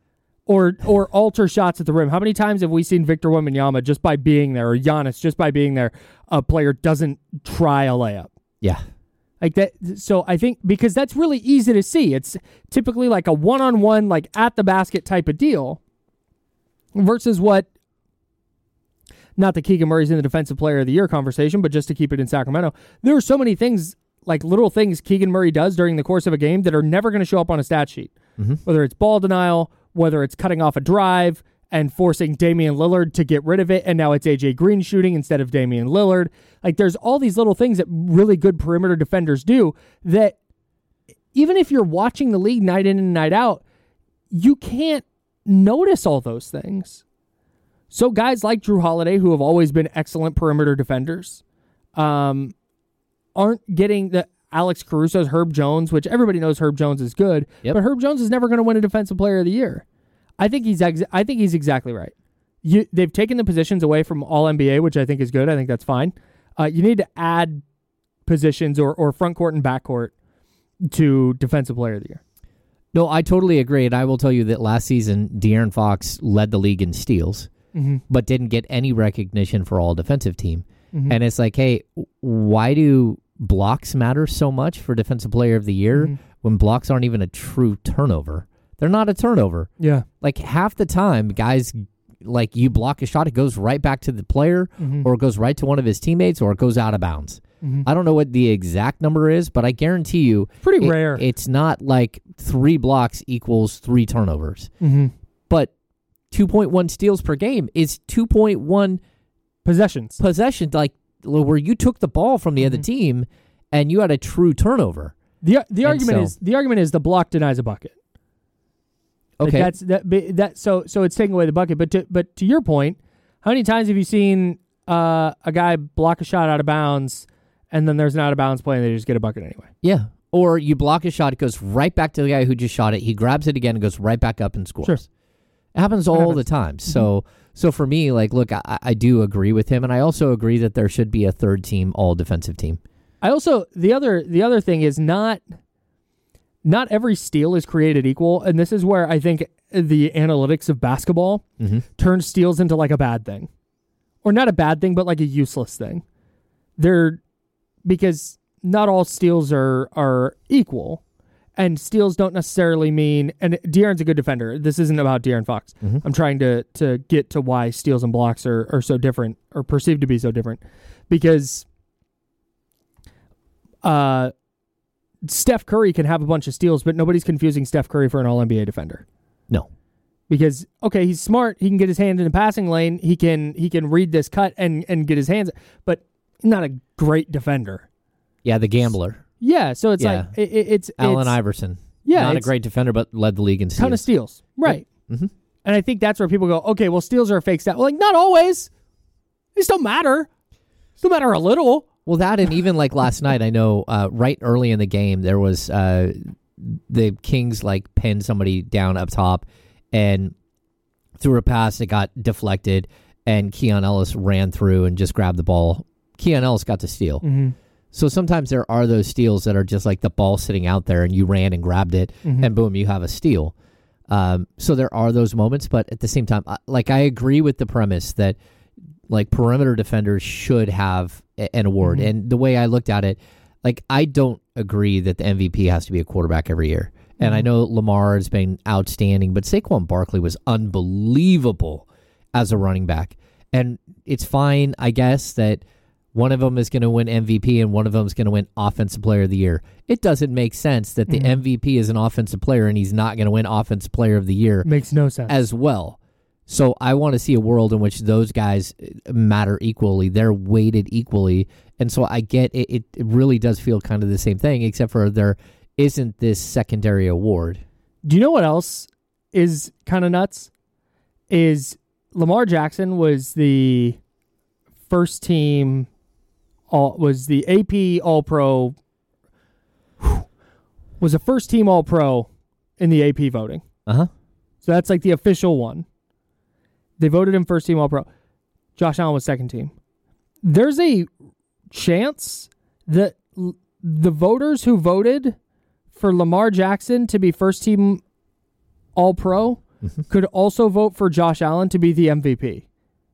or alter shots at the rim. How many times have we seen Victor Wembanyama just by being there, or Giannis just by being there, a player doesn't try a layup? Yeah. Like that. So I think because that's really easy to see. It's typically like a one-on-one, at the basket type of deal versus what not that Keegan Murray's in the Defensive Player of the Year conversation, but just to keep it in Sacramento, there are so many things, like little things Keegan Murray does during the course of a game that are never going to show up on a stat sheet. Whether it's ball denial, whether it's cutting off a drive and forcing Damian Lillard to get rid of it, and now it's AJ Green shooting instead of Damian Lillard. Like, there's all these little things that really good perimeter defenders do that even if you're watching the league night in and night out, you can't notice all those things. So guys like Jrue Holiday, who have always been excellent perimeter defenders, aren't getting the Alex Caruso's, Herb Jones, which everybody knows Herb Jones is good, but Herb Jones is never going to win a Defensive Player of the Year. I think he's exactly right. They've taken the positions away from All-NBA, which I think is good. I think that's fine. You need to add positions or front court and back court to Defensive Player of the Year. No, I totally agree, and I will tell you that last season, De'Aaron Fox led the league in steals, but didn't get any recognition for All-Defensive Team. And it's like, hey, why do blocks matter so much for Defensive Player of the Year when blocks aren't even a true turnover? They're not a turnover. Yeah. Like, half the time, guys, like, you block a shot, it goes right back to the player, or it goes right to one of his teammates, or it goes out of bounds. I don't know what the exact number is, but I guarantee you pretty rare. It's not like 3 blocks equals 3 turnovers. But 2.1 steals per game is 2.1 possessions, like where you took the ball from the other team and you had a true turnover. The argument is the block denies a bucket. Okay, so it's taking away the bucket. But to your point, how many times have you seen a guy block a shot out of bounds and then there's an out of bounds play and they just get a bucket anyway? Yeah. Or you block a shot, it goes right back to the guy who just shot it. He grabs it again and goes right back up and scores. Sure. It happens all the time. So for me, like, look, I do agree with him, and I also agree that there should be a third team, all defensive team. I also the other thing is not every steal is created equal, and this is where I think the analytics of basketball turns steals into like a bad thing, or not a bad thing, but like a useless thing. Because not all steals are equal, and steals don't necessarily mean. And De'Aaron's a good defender. This isn't about De'Aaron Fox. I'm trying to get to why steals and blocks are so different, or perceived to be so different, because Steph Curry can have a bunch of steals, but nobody's confusing Steph Curry for an All-NBA defender. No. Because, okay, he's smart. He can get his hand in the passing lane. He can read this cut and get his hands, but not a great defender. Yeah, the gambler. Yeah, so it's like it's Allen Iverson. Yeah, not a great defender, but led the league in steals. Ton of steals, right? Yep. And I think that's where people go, okay, well, steals are a fake stat. Well, like, not always. They still matter. Still matter a little. Well, that, and even like last night, I know right early in the game, there was the Kings like pinned somebody down up top and threw a pass that got deflected, and Keon Ellis ran through and just grabbed the ball. Keon Ellis got to steal. So sometimes there are those steals that are just like the ball sitting out there and you ran and grabbed it and boom, you have a steal. So there are those moments, but at the same time, like, I agree with the premise that like perimeter defenders should have an award. And the way I looked at it, like, I don't agree that the MVP has to be a quarterback every year. And I know Lamar has been outstanding, but Saquon Barkley was unbelievable as a running back. And it's fine, I guess, that one of them is going to win MVP and one of them is going to win Offensive Player of the Year. It doesn't make sense that the MVP is an offensive player and he's not going to win Offensive Player of the Year. Makes no sense. As well. So I want to see a world in which those guys matter equally. They're weighted equally. And so I get it. It really does feel kind of the same thing, except for there isn't this secondary award. Do you know what else is kind of nuts? Is Lamar Jackson was the first team, was the AP All-Pro, was a first team All-Pro in the AP voting. So that's like the official one. They voted him first team All-Pro. Josh Allen was second team. There's a chance that the voters who voted for Lamar Jackson to be first team All-Pro could also vote for Josh Allen to be the MVP.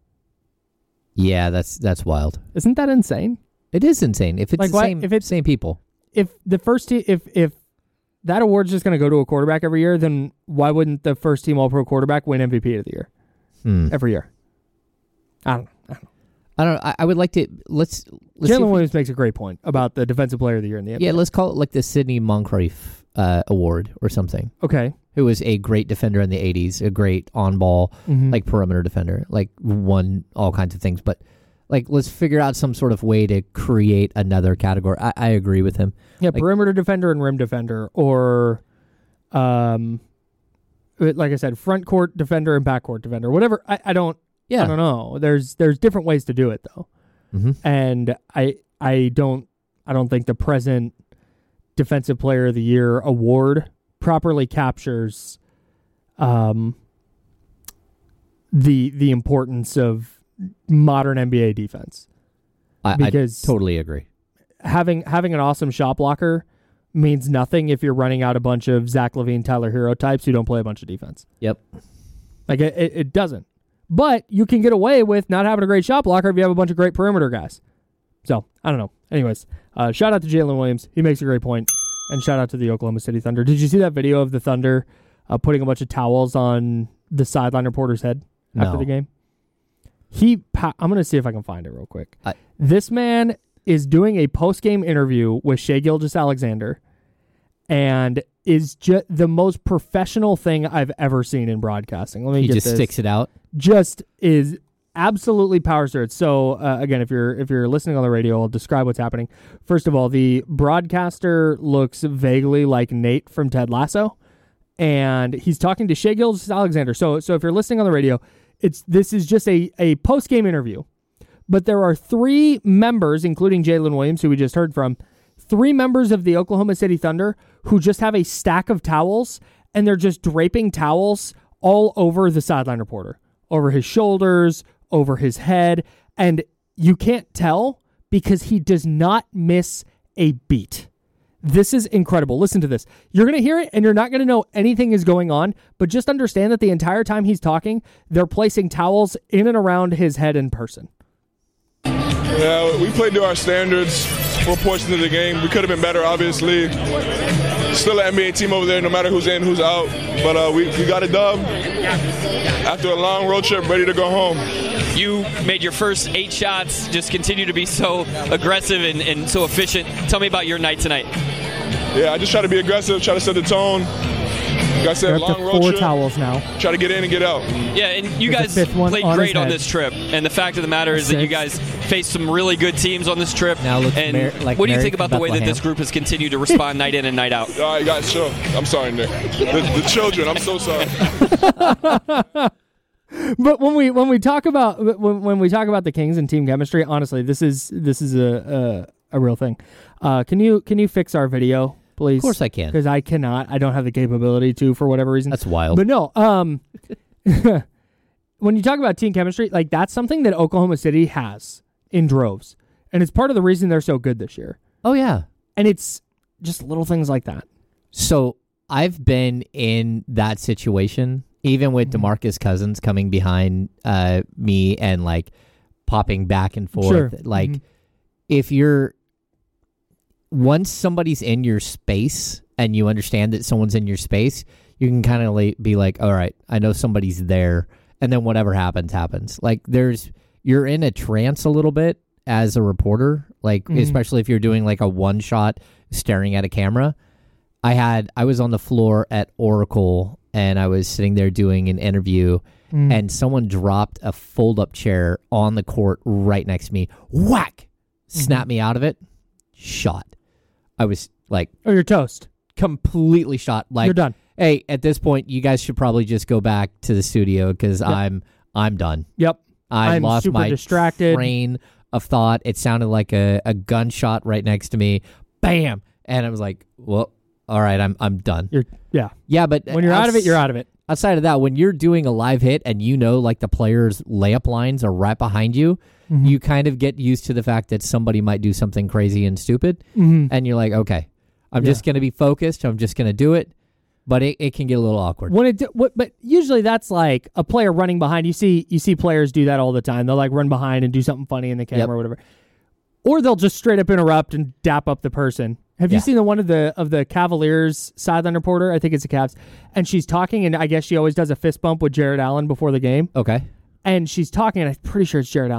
Yeah, that's wild. Isn't that insane? It is insane. If it's like, the same, if it's same people. If the first team, if that award's just going to go to a quarterback every year, then why wouldn't the first team All-Pro quarterback win MVP of the year every year? I don't know. I don't know. I would like to let's Jalen Williams makes a great point about the Defensive Player of the Year in the NBA. Yeah, let's call it like the Sidney Moncrief award or something. Okay. Who was a great defender in the 80s, a great on-ball, like perimeter defender, like won all kinds of things. But like, let's figure out some sort of way to create another category. I agree with him. Yeah, like, perimeter defender and rim defender, or, like I said, front court defender and back court defender. Whatever. I don't know. There's different ways to do it though, and I don't think the present Defensive Player of the Year award properly captures the importance of modern NBA defense. Because I totally agree. Having an awesome shot blocker means nothing if you're running out a bunch of Zach LaVine, Tyler Hero types who don't play a bunch of defense. Yep. Like it doesn't. But you can get away with not having a great shot blocker if you have a bunch of great perimeter guys. So, I don't know. Anyways, shout out to Jalen Williams. He makes a great point. And shout out to the Oklahoma City Thunder. Did you see that video of the Thunder putting a bunch of towels on the sideline reporter's head after the game? I'm going to see if I can find it real quick. This man is doing a post-game interview with Shai Gilgeous-Alexander and is just the most professional thing I've ever seen in broadcasting. Let me get this. He just sticks it out? Just is absolutely powers through it. So again, if you're listening on the radio, I'll describe what's happening. First of all, the broadcaster looks vaguely like Nate from Ted Lasso, and he's talking to Shai Gilgeous-Alexander. So if you're listening on the radio, this is just a post-game interview. But there are 3 members, including Jalen Williams, who we just heard from, 3 members of the Oklahoma City Thunder who just have a stack of towels, and they're just draping towels all over the sideline reporter, over his shoulders, over his head, and you can't tell because he does not miss a beat. This is incredible. Listen to this. You're going to hear it, and you're not going to know anything is going on, but just understand that the entire time he's talking, they're placing towels in and around his head in person. Yeah, we played to our standards for portions of the game. We could have been better, obviously. Still an NBA team over there, no matter who's in, who's out. But we got a dub after a long road trip, ready to go home. You made your first 8 shots, just continue to be so aggressive and so efficient. Tell me about your night tonight. Yeah, I just try to be aggressive, try to set the tone. Like I said, long road trip. 4 towels now. Try to get in and get out. Yeah, and you guys played great on this trip. And the fact of the matter is that you guys faced some really good teams on this trip. Now looks and like what do you Mary think about the way that this group has continued to respond night in and night out? All right, guys, sure. I'm sorry, Nick. The children, I'm so sorry. But when we talk about the Kings and team chemistry, honestly, this is a real thing. Can you fix our video, please? Of course I can. Because I cannot. I don't have the capability to, for whatever reason. That's wild. But no, when you talk about team chemistry, like that's something that Oklahoma City has in droves. And it's part of the reason they're so good this year. Oh, yeah. And it's just little things like that. So I've been in that situation, even with DeMarcus Cousins coming behind me and like popping back and forth. Sure. Like if you're, once somebody's in your space and you understand that someone's in your space, you can kind of be like, all right, I know somebody's there. And then whatever happens, happens. Like you're in a trance a little bit as a reporter, like especially if you're doing like a one shot staring at a camera. I was on the floor at Oracle and I was sitting there doing an interview and someone dropped a fold-up chair on the court right next to me. Whack! Snapped me out of it. Shot. I was like... Oh, you're toast. Completely shot. Like, you're done. Hey, at this point, you guys should probably just go back to the studio because I'm done. Yep. I lost super my distracted. train of thought. It sounded like a gunshot right next to me. Bam! And I was like, well... All right, I'm done. Yeah, but when you're out of it, you're out of it. Outside of that, when you're doing a live hit and you know like the players' layup lines are right behind you, you kind of get used to the fact that somebody might do something crazy and stupid, and you're like, okay, I'm just going to be focused. I'm just going to do it. But it can get a little awkward. But usually that's like a player running behind. You see players do that all the time. They'll like run behind and do something funny in the camera or whatever, or they'll just straight up interrupt and dap up the person. Have you seen the one of the Cavaliers sideline reporter? I think it's the Cavs. And she's talking, and I guess she always does a fist bump with Jared Allen before the game. Okay. And she's talking, and I'm pretty sure it's Jared Allen.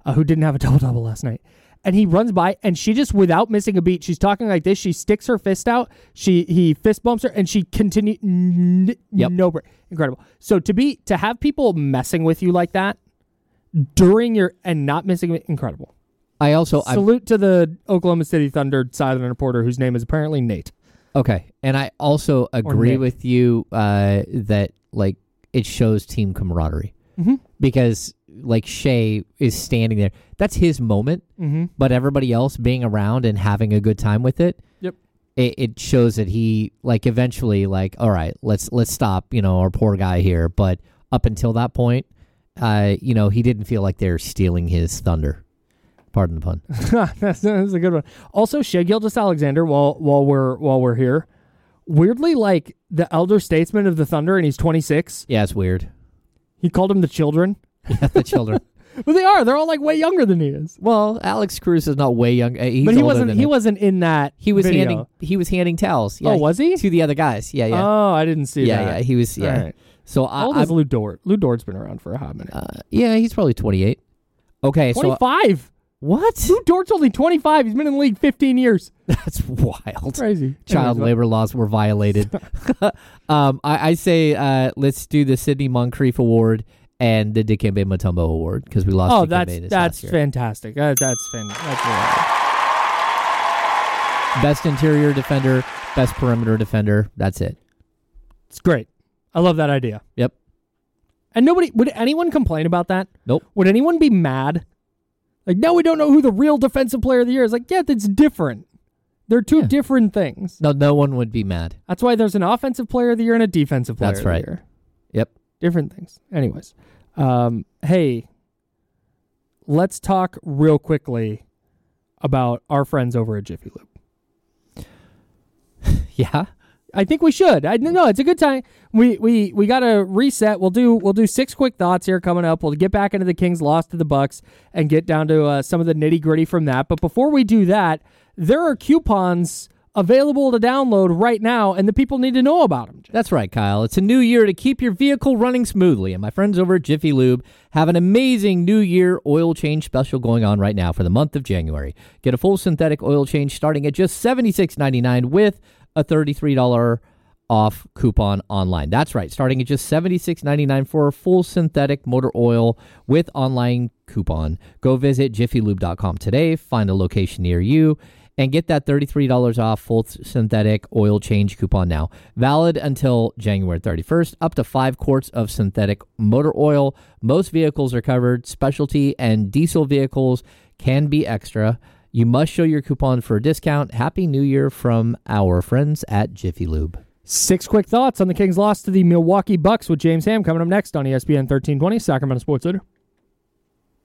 who didn't have a double-double last night. And he runs by, and she just, without missing a beat, she's talking like this. She sticks her fist out. He fist bumps her, and she continues. No break. Incredible. So to have people messing with you like that during your and not missing it, incredible. I also salute to the Oklahoma City Thunder sideline reporter whose name is apparently Nate. Okay, and I also agree with you that like it shows team camaraderie because like Shea is standing there. That's his moment, but everybody else being around and having a good time with it. Yep, it shows that he like eventually like, all right, let's stop, our poor guy here. But up until that point, he didn't feel like they're stealing his thunder. Pardon the pun. That's a good one. Also, Shai Gilgeous-Alexander, while we're here, weirdly like the elder statesman of the Thunder, and he's 26. Yeah, it's weird. He called him the children. Yeah, the children. But they are. They're all like way younger than he is. Well, Alex Cruz is not way young. But he wasn't in that. He was video. handing towels. Yeah, was he? To the other guys. Yeah. Oh, I didn't see that. Yeah, he was. Yeah. All right. So how old is Lou Dort? Lou Dort's been around for a hot minute. Yeah, he's probably 28. Okay, 25. So what? Lou Dort's only 25. He's been in the league 15 years. That's wild. Crazy. Child labor laws were violated. I say let's do the Sidney Moncrief Award and the Dikembe Mutombo Award because we lost. Oh, that's fantastic. That's fantastic. Best interior defender, best perimeter defender. That's it. It's great. I love that idea. Yep. And would anyone complain about that? Nope. Would anyone be mad? Like, now we don't know who the real defensive player of the year is. Like, yeah, that's different. They're two different things. No one would be mad. That's why there's an offensive player of the year and a defensive player of the year. Yep. Different things. Anyways. Hey, let's talk real quickly about our friends over at Jiffy Lube. Yeah. I think we should. No, it's a good time. We got to reset. We'll do 6 quick thoughts here coming up. We'll get back into the Kings' loss to the Bucks and get down to some of the nitty gritty from that. But before we do that, there are coupons available to download right now, and the people need to know about them. That's right, Kyle. It's a new year to keep your vehicle running smoothly, and my friends over at Jiffy Lube have an amazing New Year oil change special going on right now for the month of January. Get a full synthetic oil change starting at just $76.99 with a $33 off coupon online. That's right, starting at just $76.99 for a full synthetic motor oil with online coupon. Go visit jiffylube.com today, find a location near you, and get that $33 off full synthetic oil change coupon now. Valid until January 31st, up to 5 quarts of synthetic motor oil. Most vehicles are covered. Specialty and diesel vehicles can be extra. You must show your coupon for a discount. Happy New Year from our friends at Jiffy Lube. 6 quick thoughts on the Kings' loss to the Milwaukee Bucks with James Ham coming up next on ESPN 1320, Sacramento Sports Center.